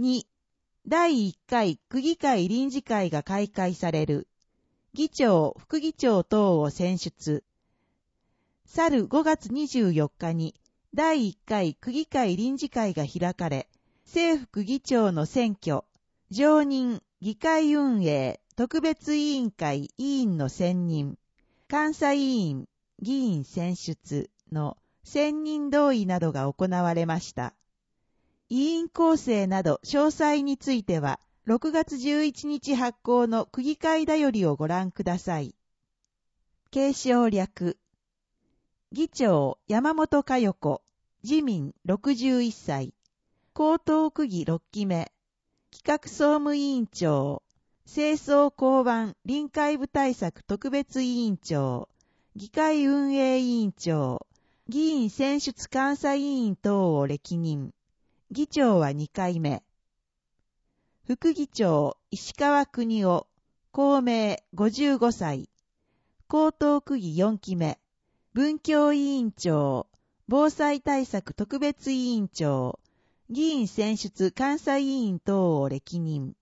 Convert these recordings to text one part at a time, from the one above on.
2、第1回区議会臨時会が開会される。議長、副議長等を選出。去る5月24日に第1回区議会臨時会が開かれ、正副議長の選挙、常任、議会運営、特別委員会委員の選任、監査委員、議員選出の選任同意などが行われました。委員構成など詳細については、6月11日発行の区議会だよりをご覧ください。継承略。議長、山本佳代子、自民61歳。江東区議6期目。企画総務委員長。清掃公安臨海部対策特別委員長。議会運営委員長。議員選出監査委員等を歴任。議長は2回目。副議長、石川邦夫。公明55歳。江東区議4期目。文教委員長。防災対策特別委員長。議員選出監査委員等を歴任。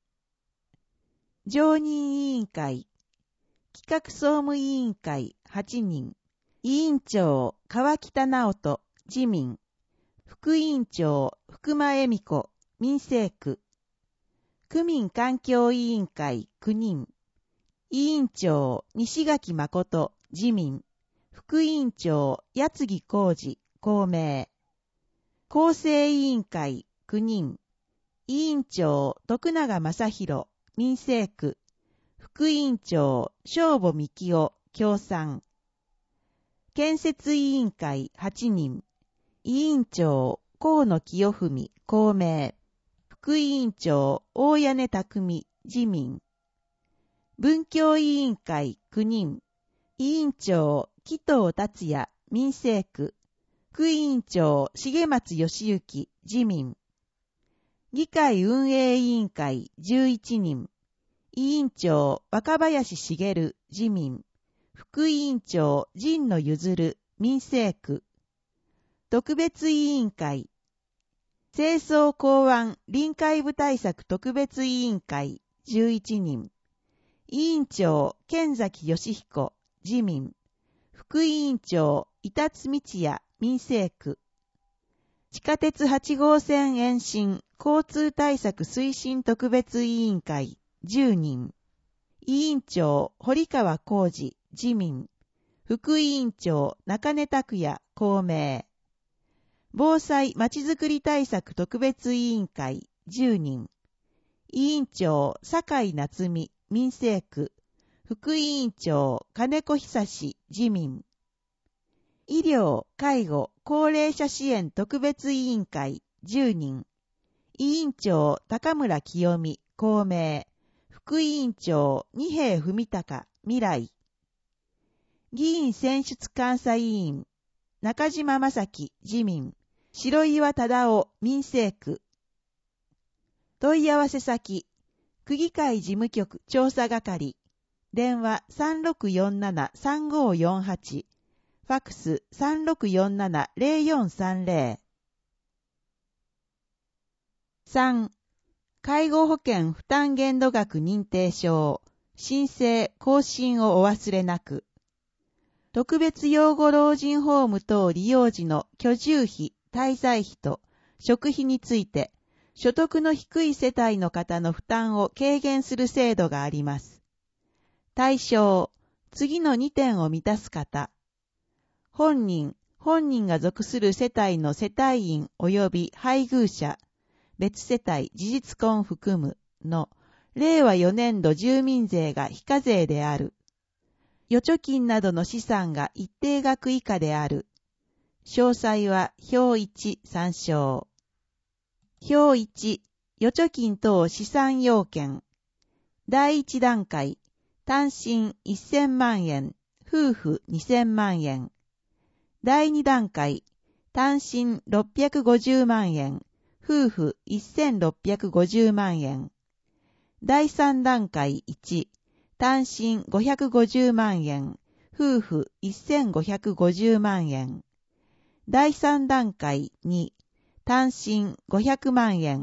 常任委員会。企画総務委員会8人。委員長、川北直人、自民。副委員長、福間恵美子、民政区。区民環境委員会9人。委員長、西垣誠、自民。副委員長、矢継浩二、公明。構成委員会9人。委員長、徳永正宏、民政区。副委員長、正保幹夫、共産。建設委員会8人。委員長、河野清文、公明。副委員長、大屋根匠、自民。文教委員会9人。委員長、紀藤達也、民政区。副委員長、重松義行、自民。議会運営委員会11人。委員長、若林茂、自民。副委員長、神野譲、民政区。特別委員会。清掃公安臨海部対策特別委員会11人。委員長、剣崎義彦、自民。副委員長、板津道也、民政区。地下鉄8号線延伸交通対策推進特別委員会10人。委員長、堀川浩二、自民。副委員長、中根拓也、公明。防災まちづくり対策特別委員会10人。委員長、坂井夏美、民政区。副委員長、金子久志、自民。医療、介護、高齢者支援特別委員会10人。委員長、高村清美、公明。副委員長、二瓶文隆、未来。議員選出監査委員、中島正樹、自民。白岩忠夫、民政区。問い合わせ先、区議会事務局調査係。電話 3647-3548。ファックス 3647-0430。3. 介護保険負担限度額認定証。申請更新をお忘れなく。特別養護老人ホーム等利用時の居住費、滞在費と食費について、所得の低い世帯の方の負担を軽減する制度があります。対象、次の2点を満たす方。本人が属する世帯の世帯員及び配偶者、別世帯事実婚含むの令和4年度住民税が非課税である。預貯金などの資産が一定額以下である。詳細は表1参照。表1、預貯金等資産要件。第1段階、単身1000万円、夫婦2000万円。第2段階、単身650万円、夫婦1650万円。第3段階1、単身550万円、夫婦1550万円。第3段階2、単身500万円、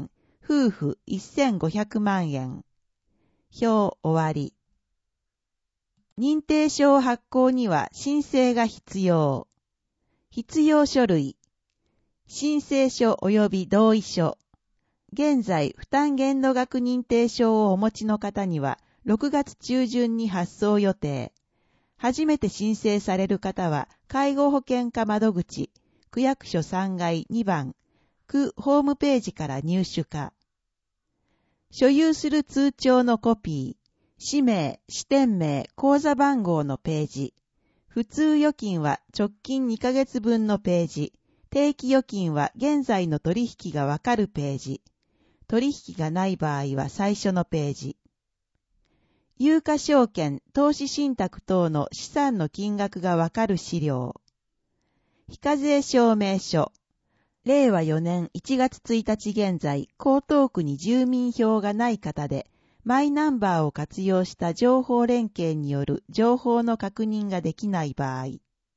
夫婦1500万円。表終わり。認定証発行には申請が必要。必要書類。申請書及び同意書。現在、負担限度額認定証をお持ちの方には、6月中旬に発送予定。初めて申請される方は、介護保険課窓口、区役所3階2番、区ホームページから入手か。所有する通帳のコピー、氏名、支店名、口座番号のページ。普通預金は直近2ヶ月分のページ。定期預金は現在の取引がわかるページ。取引がない場合は最初のページ。有価証券、投資信託等の資産の金額がわかる資料。非課税証明書。令和4年1月1日現在、江東区に住民票がない方で、マイナンバーを活用した情報連携による情報の確認ができない場合。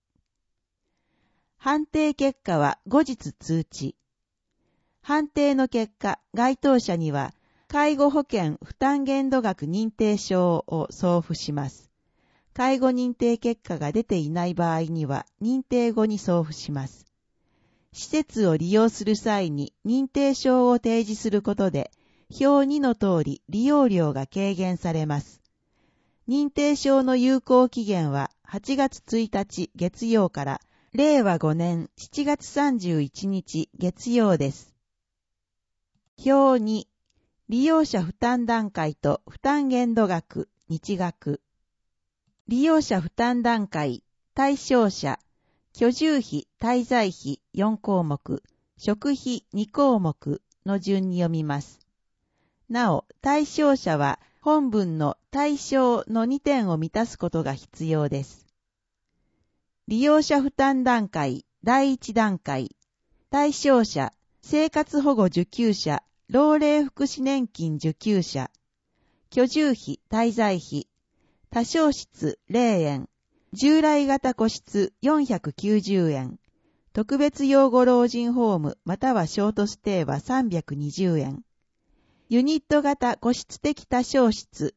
判定結果は後日通知。判定の結果、該当者には、介護保険負担限度額認定証を送付します。介護認定結果が出ていない場合には、認定後に送付します。施設を利用する際に認定証を提示することで、表2の通り利用料が軽減されます。認定証の有効期限は8月1日月曜から令和5年7月31日月曜です。表2、利用者負担段階と負担限度額、日額。利用者負担段階、対象者、居住費、滞在費4項目、食費2項目の順に読みます。なお、対象者は本文の対象の2点を満たすことが必要です。利用者負担段階、第1段階、対象者、生活保護受給者、老齢福祉年金受給者、居住費、滞在費、多床室0円、従来型個室490円、特別養護老人ホームまたはショートステイは320円、ユニット型個室的多床室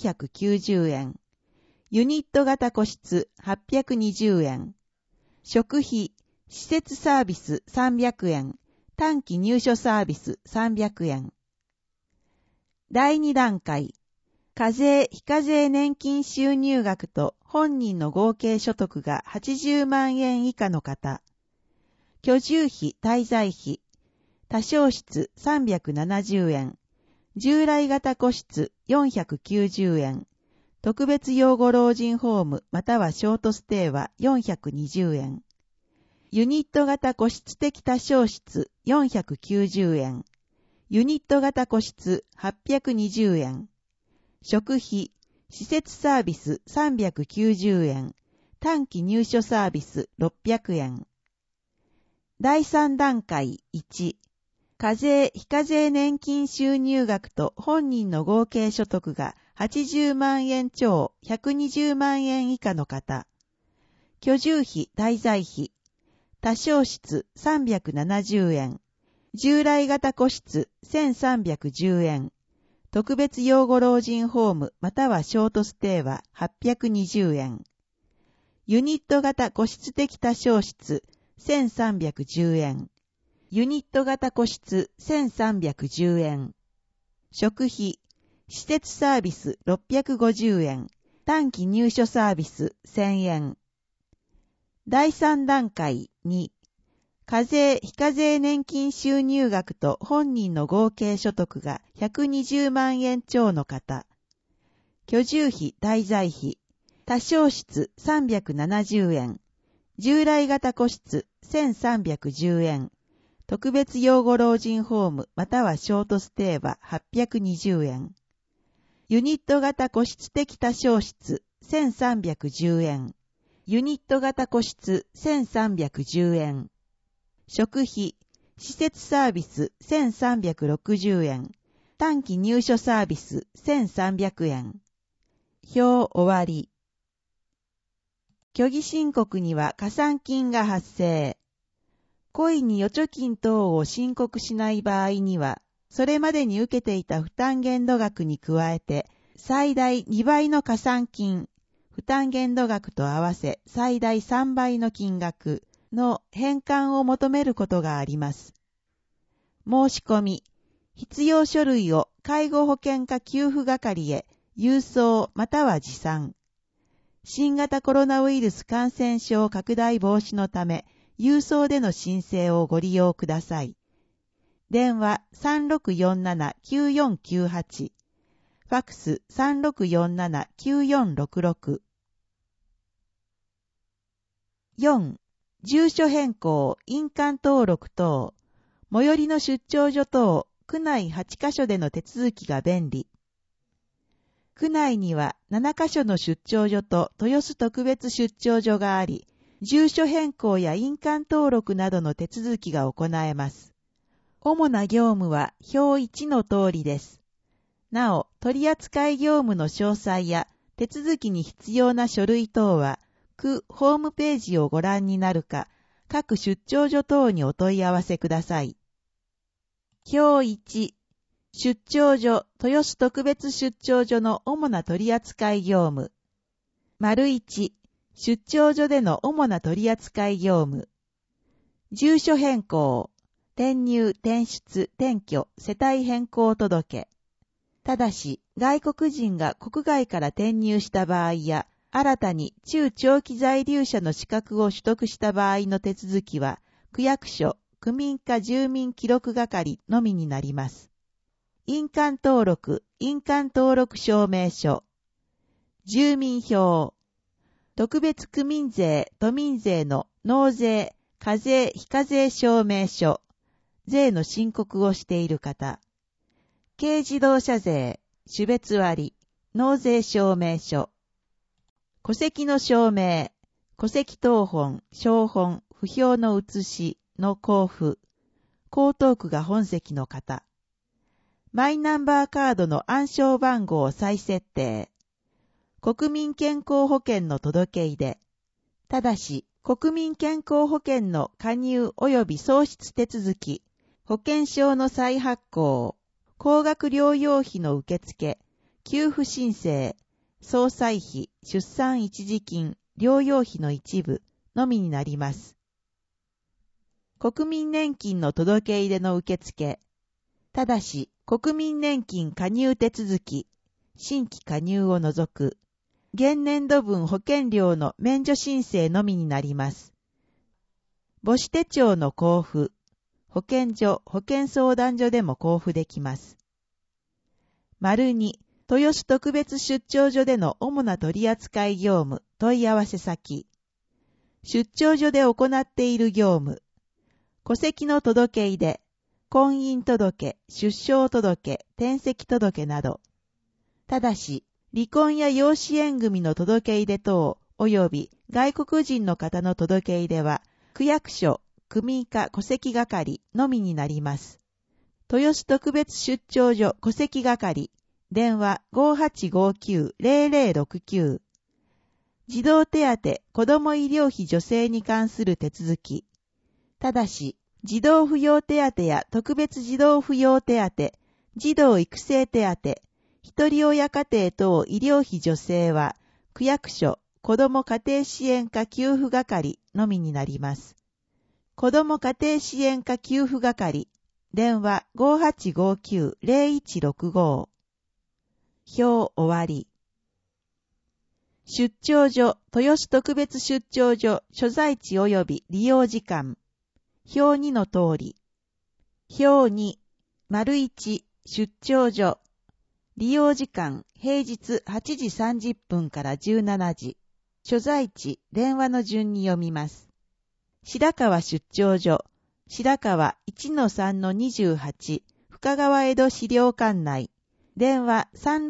490円、ユニット型個室820円、食費、施設サービス300円、短期入所サービス300円。第2段階、課税・非課税年金収入額と本人の合計所得が80万円以下の方、居住費・滞在費、多床室370円、従来型個室490円、特別養護老人ホームまたはショートステイは420円、ユニット型個室的多床室490円、ユニット型個室820円、食費、施設サービス390円、短期入所サービス600円。第3段階1、課税・非課税年金収入額と本人の合計所得が80万円超120万円以下の方、居住費・滞在費、多床室370円、従来型個室1310円、特別養護老人ホームまたはショートステイは820円、ユニット型個室的多床室1310円、ユニット型個室1310円、食費、施設サービス650円、短期入所サービス1000円。第3段階2、課税・非課税年金収入額と本人の合計所得が120万円超の方、居住費・滞在費、多床室370円、従来型個室1310円、特別養護老人ホームまたはショートステイは820円、ユニット型個室的多床室1310円、ユニット型個室1310円、食費、施設サービス1360円、短期入所サービス1300円。表終わり。虚偽申告には加算金が発生。故意に預貯金等を申告しない場合には、 それまでに受けていた負担限度額に加えて、最大2倍の加算金、負担限度額と合わせ最大3倍の金額の返還を求めることがあります。申し込み、必要書類を介護保険課給付係へ郵送または持参。新型コロナウイルス感染症拡大防止のため、郵送での申請をご利用ください。電話 3647-9498 ファクス 3647-9466 4. 住所変更、印鑑登録等、最寄りの出張所等、区内8カ所での手続きが便利。区内には7カ所の出張所と豊洲特別出張所があり、住所変更や印鑑登録などの手続きが行えます。主な業務は表1の通りです。なお、取扱業務の詳細や手続きに必要な書類等は、区ホームページをご覧になるか、各出張所等にお問い合わせください。表1、出張所、豊洲特別出張所の主な取扱業務。丸1、出張所での主な取扱業務。住所変更、転入、転出、転居、世帯変更届。ただし、外国人が国外から転入した場合や、新たに中長期在留者の資格を取得した場合の手続きは、区役所、区民課住民記録係のみになります。印鑑登録、印鑑登録証明書。住民票。特別区民税、都民税の納税、課税、非課税証明書。税の申告をしている方。軽自動車税、種別割、納税証明書。戸籍の証明、戸籍謄本、照本、不評の写しの交付。江東区が本籍の方。マイナンバーカードの暗証番号再設定。国民健康保険の届け出で。ただし、国民健康保険の加入及び創出手続き、保険証の再発行、高額療養費の受付、給付申請、総歳費、出産一時金、療養費の一部のみになります。国民年金の届け入れの受付。ただし、国民年金加入手続き、新規加入を除く、現年度分保険料の免除申請のみになります。母子手帳の交付、保健所、保健相談所でも交付できます。丸2、豊洲特別出張所での主な取扱業務、問い合わせ先。出張所で行っている業務。戸籍の届け出、婚姻届、出生届、転籍届など。ただし、離婚や養子縁組の届け出等、及び外国人の方の届け出は、区役所、区民課戸籍係のみになります。豊洲特別出張所戸籍係、電話 5859-0069。児童手当、子ども医療費助成に関する手続き。ただし、児童扶養手当や特別児童扶養手当、児童育成手当、一人親家庭等医療費助成は、区役所、子ども家庭支援課給付係のみになります。子ども家庭支援課給付係、電話 5859-0165。表終わり。出張所、豊洲特別出張所、所在地及び利用時間。表2の通り。表2、丸1、出張所。利用時間、平日8時30分から17時。所在地、電話の順に読みます。白川出張所、白川 1-3-28、深川江戸資料館内。電話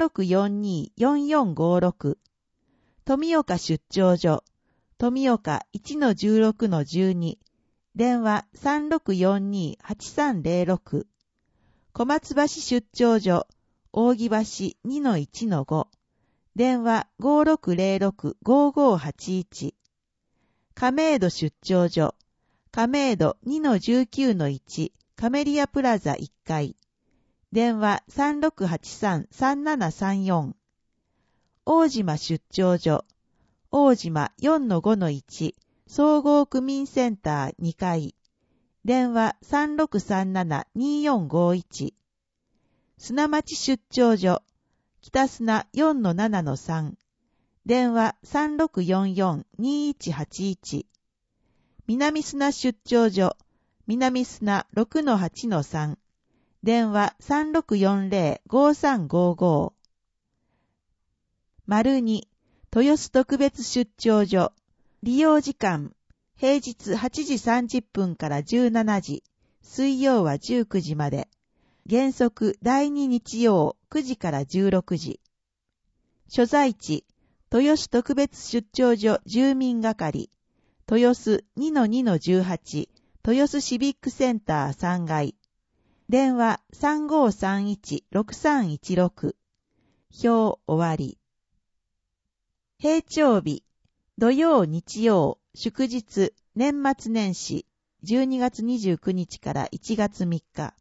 3642-4456。富岡出張所、富岡 1-16-12。電話 3642-8306。小松橋出張所、扇橋 2-1-5。電話 5606-5581。亀戸出張所、亀戸 2-19-1。カメリアプラザ1階。 電話 3683-3734。大島出張所、大島 4-5-1 総合区民センター2階。電話 3637-2451。砂町出張所、北砂 4-7-3。電話 3644-2181。南砂出張所、南砂 6-8-3。電話 3640-5355。丸2、豊洲特別出張所。利用時間、平日8時30分から17時、水曜は19時まで。原則第2日曜9時から16時。所在地、豊洲特別出張所住民係、豊洲 2-2-18、豊洲シビックセンター3階。電話 3531-6316。表終わり。平調日、土曜日曜、祝日、年末年始、12月29日から1月3日。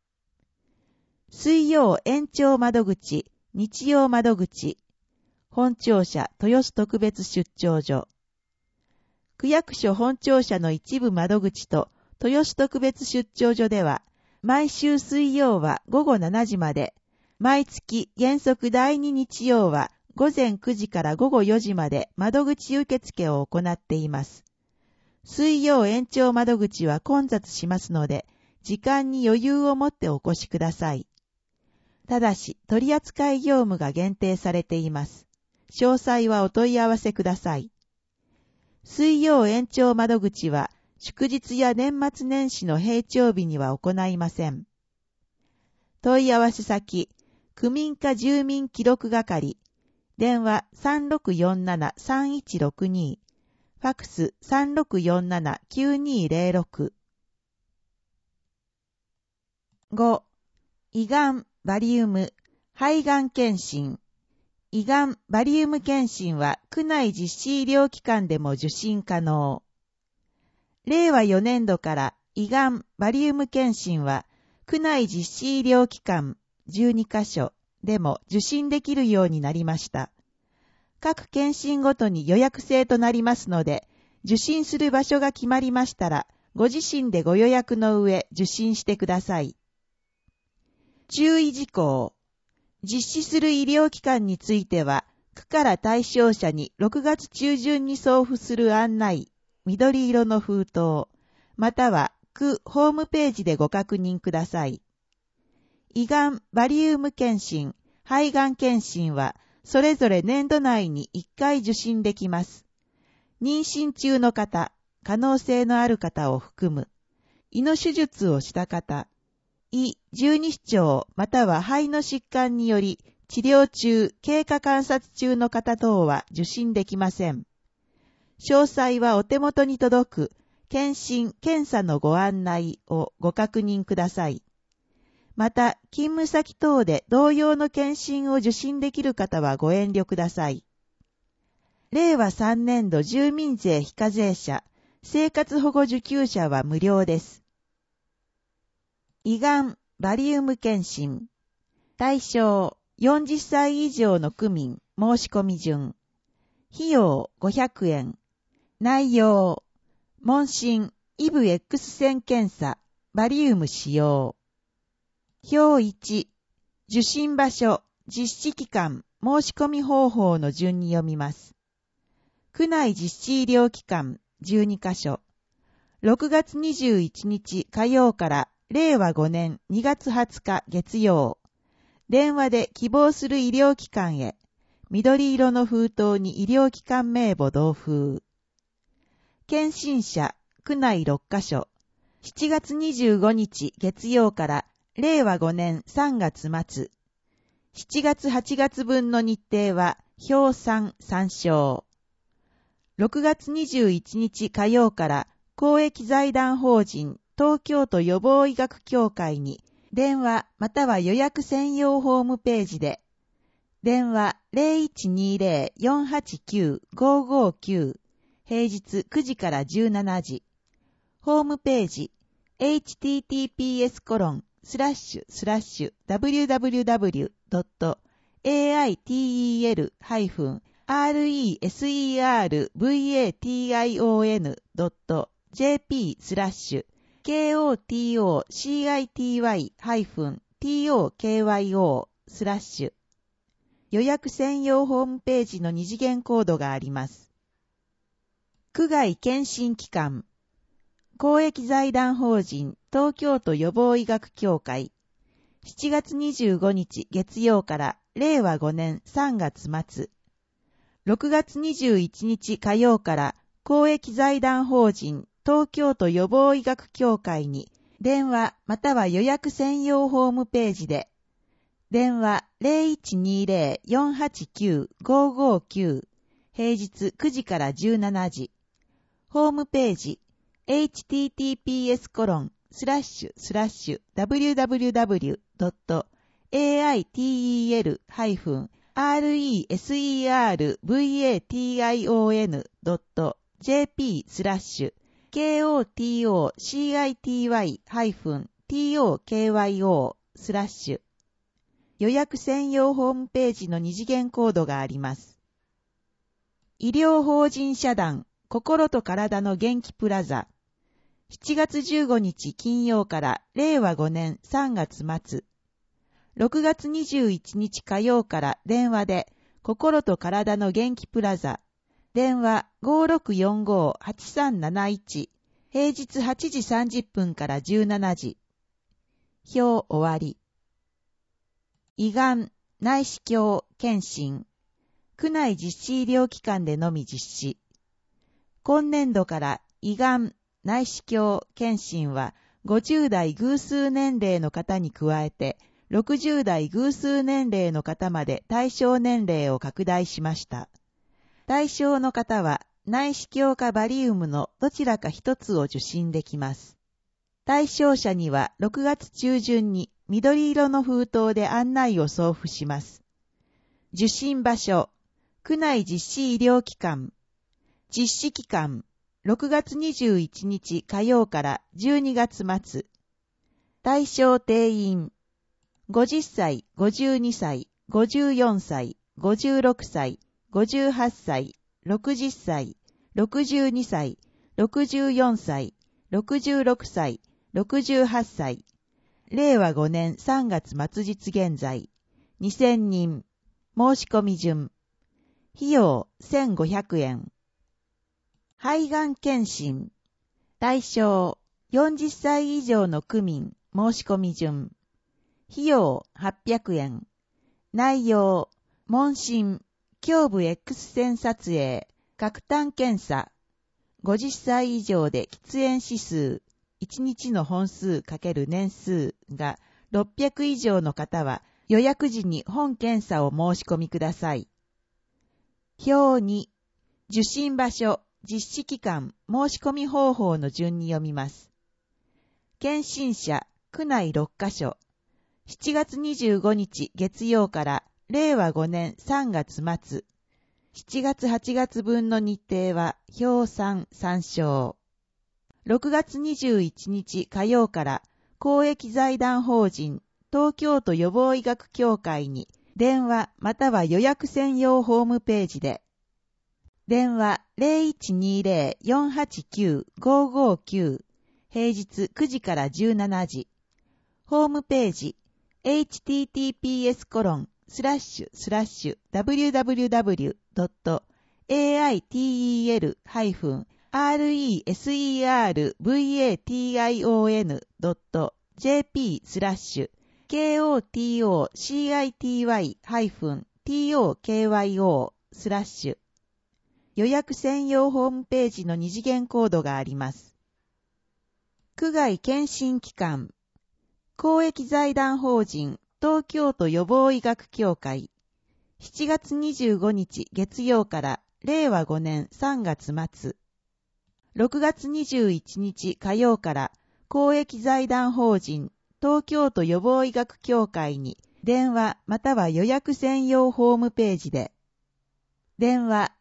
水曜延長窓口、日曜窓口、本庁舎豊洲特別出張所。区役所本庁舎の一部窓口と豊洲特別出張所では、毎週水曜は午後7時まで、毎月原則第2日曜は午前9時から午後4時まで窓口受付を行っています。水曜延長窓口は混雑しますので、時間に余裕を持ってお越しください。ただし、取扱業務が限定されています。詳細はお問い合わせください。水曜延長窓口は、祝日や年末年始の平調日には行いません。問い合わせ先、区民課住民記録係、電話 3647-3162、ファクス 3647-9206。5. 胃がん、バリウム、肺がん検診。胃がん、バリウム検診は区内実施医療機関でも受診可能。令和4年度から胃がん、バリウム検診は区内実施医療機関12カ所でも受診できるようになりました。各検診ごとに予約制となりますので、受診する場所が決まりましたら、ご自身でご予約の上受診してください。注意事項。実施する医療機関については、区から対象者に6月中旬に送付する案内、緑色の封筒、または区ホームページでご確認ください。胃がん、バリウム検診、肺がん検診は、それぞれ年度内に1回受診できます。妊娠中の方、可能性のある方を含む、胃の手術をした方、胃、十二指腸または肺の疾患により治療中、経過観察中の方等は受診できません。詳細はお手元に届く検診・検査のご案内をご確認ください。また、勤務先等で同様の検診を受診できる方はご遠慮ください。令和3年度住民税非課税者、生活保護受給者は無料です。胃がん、バリウム検診。対象、40歳以上の区民、申し込み順。費用、500円。内容、問診、イブ X 線検査、バリウム使用。表1、受診場所、実施期間、申し込み方法の順に読みます。区内実施医療機関、12カ所。6月21日火曜から令和5年2月20日月曜。電話で希望する医療機関へ、緑色の封筒に医療機関名簿同封。検診者、区内6カ所。7月25日月曜から令和5年3月末。7月8月分の日程は表3参照。6月21日火曜から公益財団法人東京都予防医学協会に電話または予約専用ホームページで電話 0120-489-559 平日9時から17時ホームページ www.aitl-reseitation.com/reseitation-tokyo予約専用ホームページの二次元コードがあります。区外検診機関公益財団法人東京都予防医学協会7月25日月曜から令和5年3月末6月21日火曜から公益財団法人東京都予防医学協会に電話または予約専用ホームページで電話 0120-489-559 平日9時から17時ホームページ https://www.aitl-reseitation.jp/KOTOCITY-tokyo 予約専用ホームページの二次元コードがあります。医療法人社団心と体の元気プラザ7月15日金曜から令和5年3月末6月21日火曜から電話で心と体の元気プラザ電話 5645-8371 平日8時30分から17時表終わり胃がん、内視鏡、検診区内実施医療機関でのみ実施今年度から胃がん、内視鏡、検診は50代偶数年齢の方に加えて60代偶数年齢の方まで対象年齢を拡大しました。対象の方は内視鏡かバリウムのどちらか一つを受診できます。対象者には6月中旬に緑色の封筒で案内を送付します。受診場所、区内実施医療機関、実施期間、6月21日火曜から12月末。対象定員、50歳、52歳、54歳、56歳、58歳、60歳、62歳、64歳、66歳、68歳。令和5年3月末日現在、2000人。申し込み順。費用1500円。肺がん検診。対象40歳以上の区民。申し込み順。費用800円。内容問診、胸部 X 線撮影、核炭検査。50歳以上で喫煙指数、1日の本数×年数が600以上の方は予約時に本検査を申し込みください。表2、受診場所、実施期間、申し込み方法の順に読みます。検診者、区内6カ所。7月25日月曜から令和5年3月末。7月8月分の日程は表3参照。6月21日火曜から公益財団法人東京都予防医学協会に電話または予約専用ホームページで電話 0120-489-559 平日9時から17時ホームページ https://www.aitl-reseitation.jp/KOTOCITY-tokyo 予約専用ホームページの二次元コードがあります。区外検診機関公益財団法人東京都予防医学協会7月25日月曜から令和5年3月末6月21日火曜から公益財団法人東京都予防医学協会に電話または予約専用ホームページで電話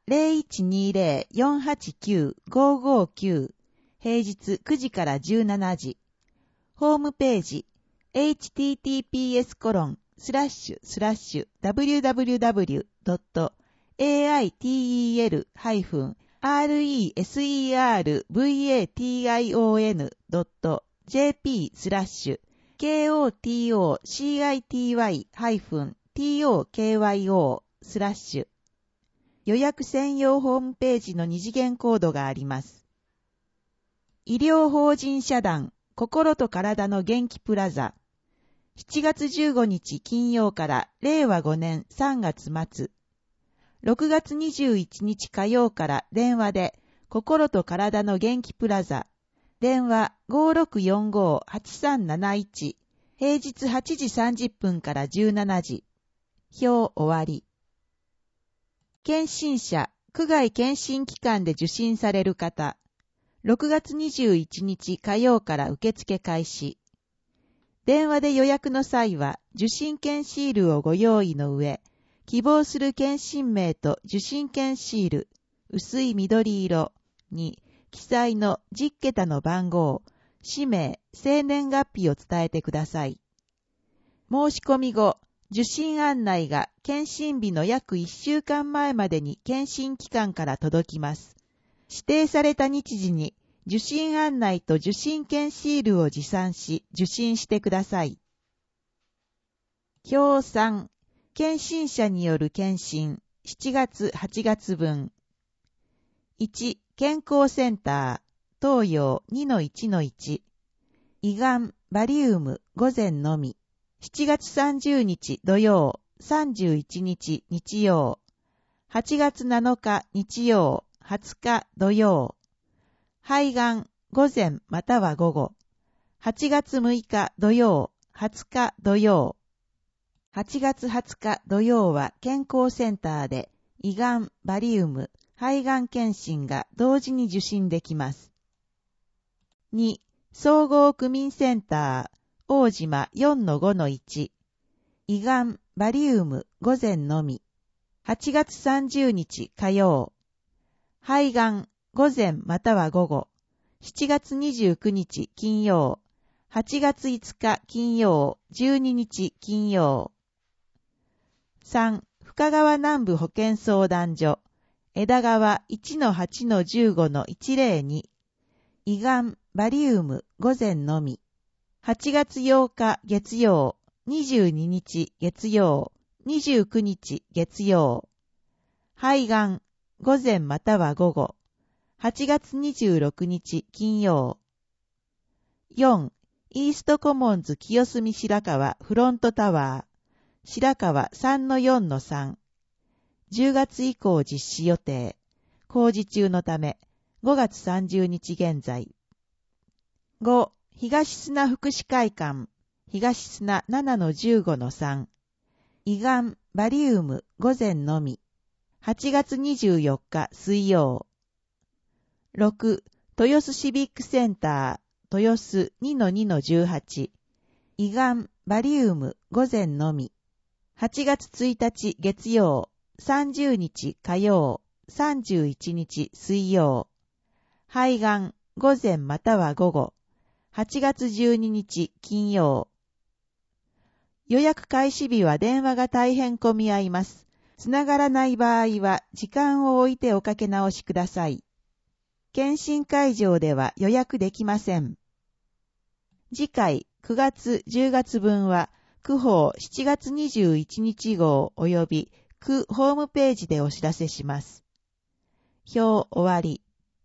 0120-489-559 平日9時から17時ホームページ https://www.aitelv-rci.tokyo予約専用ホームページの二次元コードがあります。医療法人社団心と体の元気プラザ7月15日金曜から令和5年3月末6月21日火曜から電話で心と体の元気プラザ電話 5645-8371 平日8時30分から17時表終わり検診者区外検診機関で受診される方6月21日火曜から受付開始。電話で予約の際は受診券シールをご用意の上、希望する検診名と受診券シール、薄い緑色に記載の10桁の番号、氏名、生年月日を伝えてください。申し込み後、受診案内が検診日の約1週間前までに検診機関から届きます。指定された日時に受診案内と受診券シールを持参し受診してください。表3、検診者による検診7月8月分。1、健康センター、東洋 2-1-1。胃がん、バリウム、午前のみ。7月30日土曜、31日日曜。8月7日日曜。20日土曜。肺がん、午前または午後。8月6日土曜、20日土曜。8月20日土曜は健康センターで胃がん、バリウム、肺がん検診が同時に受診できます。2、総合区民センター、大島 4-5-1。胃がん、バリウム、午前のみ。8月30日火曜。肺がん、午前または午後。7月29日金曜。8月5日金曜。12日金曜。3、深川南部保健相談所。枝川 1-8-15-102。胃がん、バリウム、午前のみ。8月8日月曜。22日月曜。29日月曜。肺がん、午前または午後。8月26日金曜。4、イーストコモンズ清澄白河フロントタワー。白河 3-4-3。10月以降実施予定。工事中のため、5月30日現在。5、東砂福祉会館。東砂 7-15-3。胃がん、バリウム、午前のみ。8月24日水曜。6、豊洲シビックセンター、豊洲 2-2-18。胃がん、バリウム、午前のみ。8月1日月曜、30日火曜、31日水曜。肺がん、午前または午後。8月12日金曜。予約開始日は電話が大変混み合います。つながらない場合は時間を置いておかけ直しください。検診会場では予約できません。次回9月10月分は区報7月21日号及び区ホームページでお知らせします。表終わり。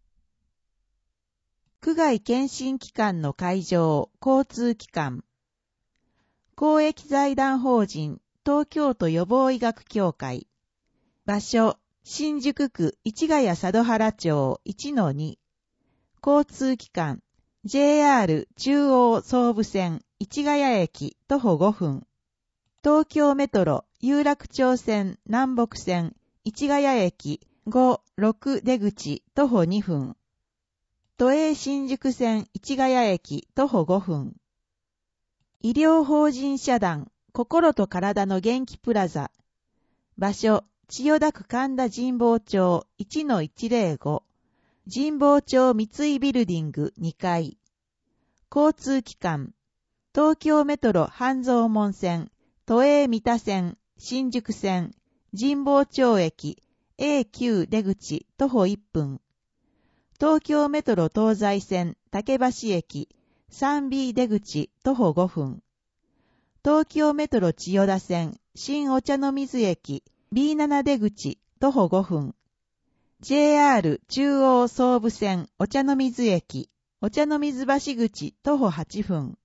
区外検診機関の会場、交通機関。公益財団法人東京都予防医学協会。場所、新宿区市ヶ谷佐渡原町 1-2。交通機関、JR 中央総武線市ヶ谷駅徒歩5分。東京メトロ有楽町線南北線市ヶ谷駅5、6出口徒歩2分。都営新宿線市ヶ谷駅徒歩5分。医療法人社団心と体の元気プラザ。場所、千代田区神田神保町 1-105。神保町三井ビルディング2階。交通機関、 東京メトロ半蔵門線、都営三田線、新宿線、神保町駅、A9 出口徒歩1分。東京メトロ東西線、竹橋駅、3B 出口徒歩5分。東京メトロ千代田線、新お茶の水駅、B7 出口徒歩5分。JR 中央総武線お茶の水駅、お茶の水橋口徒歩8分。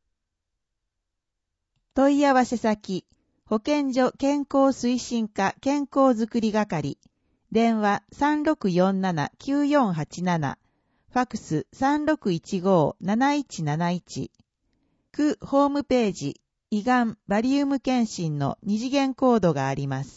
問い合わせ先、保健所健康推進課健康づくり係、電話 3647-9487、ファクス 3615-7171、区ホームページ、胃がんバリウム検診の2次元コードがあります。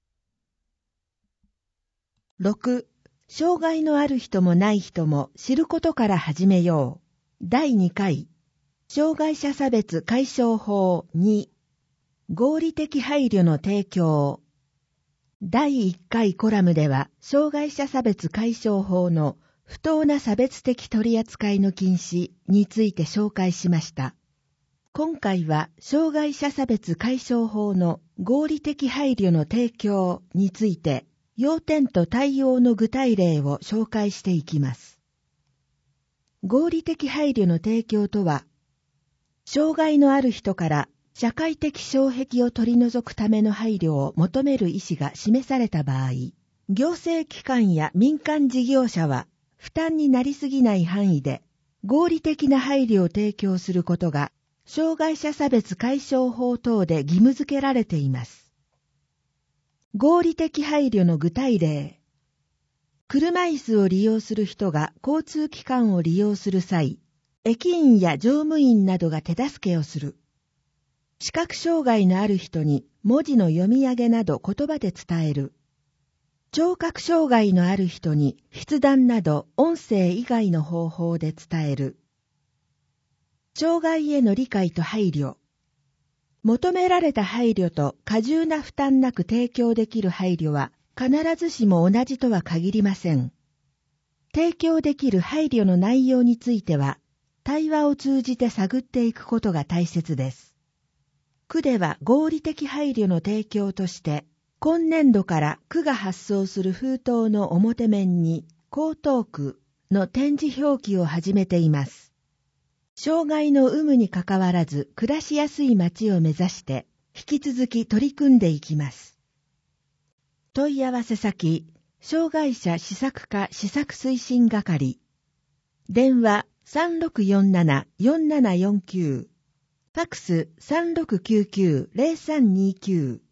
6. 障害のある人もない人も知ることから始めよう。第2回。障害者差別解消法2。合理的配慮の提供。第1回コラムでは、障害者差別解消法の不当な差別的取り扱いの禁止について紹介しました。今回は、障害者差別解消法の合理的配慮の提供について、要点と対応の具体例を紹介していきます。合理的配慮の提供とは、障害のある人から社会的障壁を取り除くための配慮を求める意思が示された場合、行政機関や民間事業者は負担になりすぎない範囲で合理的な配慮を提供することが障害者差別解消法等で義務付けられています。合理的配慮の具体例。車椅子を利用する人が交通機関を利用する際、駅員や乗務員などが手助けをする。視覚障害のある人に文字の読み上げなど言葉で伝える。聴覚障害のある人に筆談など音声以外の方法で伝える。障害への理解と配慮。求められた配慮と過重な負担なく提供できる配慮は必ずしも同じとは限りません。提供できる配慮の内容については、対話を通じて探っていくことが大切です。区では合理的配慮の提供として、今年度から区が発送する封筒の表面に江東区の点字表記を始めています。障害の有無にかかわらず暮らしやすい街を目指して引き続き取り組んでいきます。問い合わせ先、障害者施策課施策推進係。電話3647-4749。ファクス 3699-0329